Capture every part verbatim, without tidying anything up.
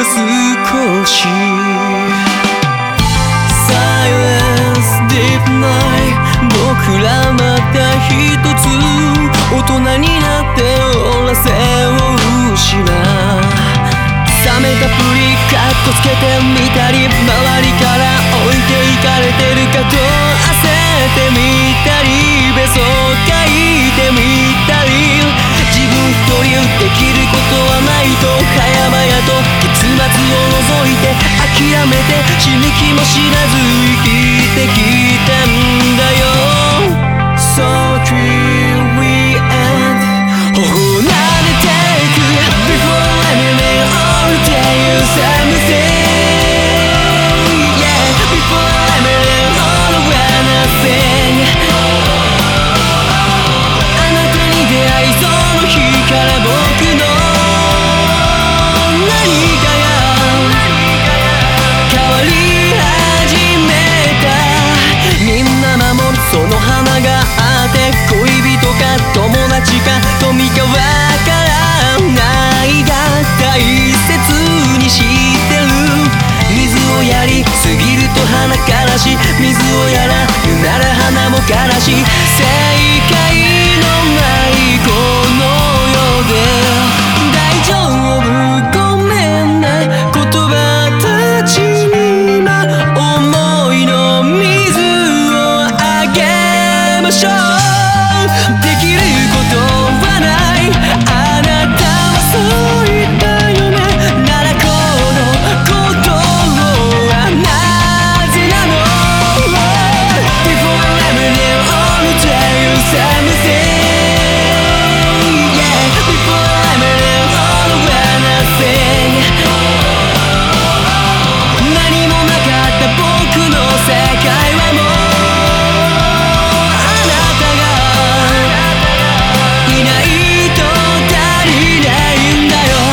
少し Silence Deep Night 僕らまた一つ大人になって終わらせを失う冷めたプリカッコつけてみたり周りから置いていかれてるかと焦ってみたりベソ書いてみたり自分一人できることはないと早々と結末を除いて諦めて死ぬ気も知らず生きてきたんだよ So true we end 頬を撫でていく Before anything all tell you something Yeah Before anything all or nothing あなたに出会いその日から僕の何かが変わり始めたみんな守るその花があって恋人か友達か富かわからないが大切にしてる水をやりすぎると花からし水をやらぬなら花もからし正解のないこの世で大丈夫ごめんね言葉たちに今思いの水をあげましょうできることはないあなたはそう言ったよねならこのことはなぜなの Before everything all tell you something Yeah Before everything all or nothing 何もなかった僕の世界はもうあなたがいないと足りないんだよ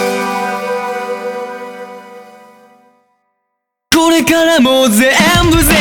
これからも全部